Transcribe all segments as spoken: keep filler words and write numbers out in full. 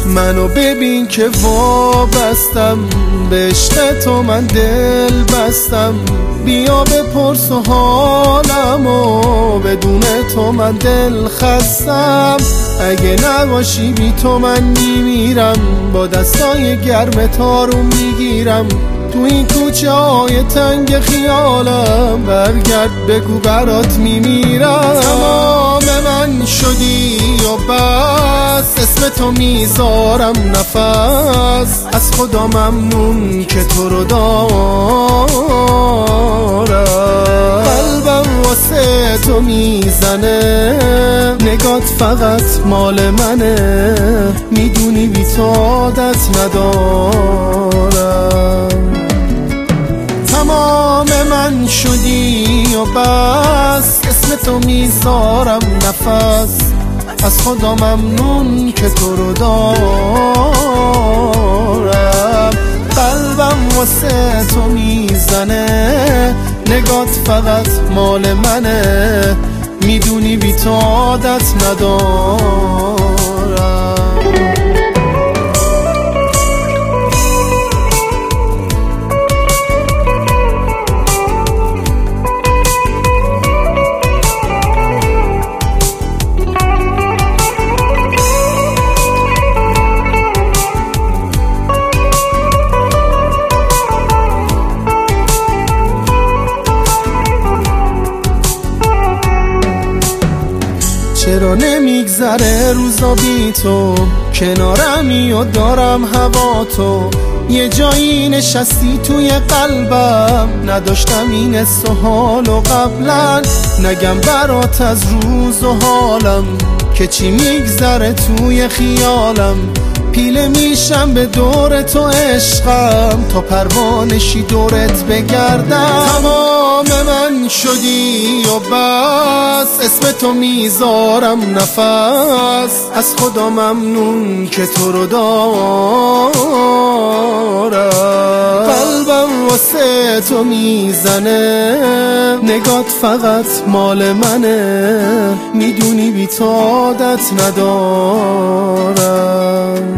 منو ببین که وابستم به عشق تو، من دل بستم. بیا بپرس و حالمو، بدون تو من دل خستم. اگه نباشی بی تو من میمیرم، با دستای گرم تارو میگیرم. تو این کوچه های تنگ خیالم، برگرد بگو برات میمیرم. تمام من شدی و بس، اسم تو میذارم نفس. از خدا ممنون که تو رو دارم. قلبم واسه تو میزنه، نگات فقط مال منه. میدونی بی تو عادت ندارم. تمام من شدی و بس، اسم تو میذارم نفس. از خدا ممنون که تو رو دارم. قلبم واسه تو میزنه، نگات فقط مال منه. میدونی بی تو عادت ندارم. چرا نمیگذره روزا بی تو، کنارمی و دارم هوا تو. یه جایی نشستی توی قلبم، نداشتم این حس و حالو قبلا. نگم برات از روز و حالم، که چی میگذره توی خیالم. پیله میشم به دور تو عشقم، تا پروانشی دورت بگردم. تمام من شدی و بس، اسم تو میذارم نفس. از خدا ممنون که تو رو دارم. قلبم واسه تو میزنه، نگات فقط مال منه. میدونی بی تو عادت ندارم.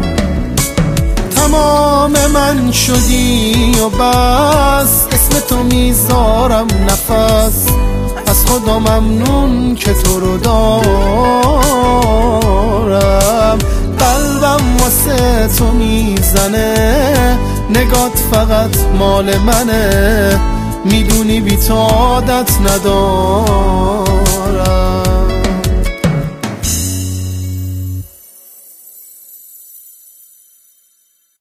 تمام من شدی و بس، اسم تو میذارم نفس. از خدا ممنون که تو رو دارم. قلبم واسه تو میزنه، نگات فقط مال منه. میدونی بی تو عادت ندارم.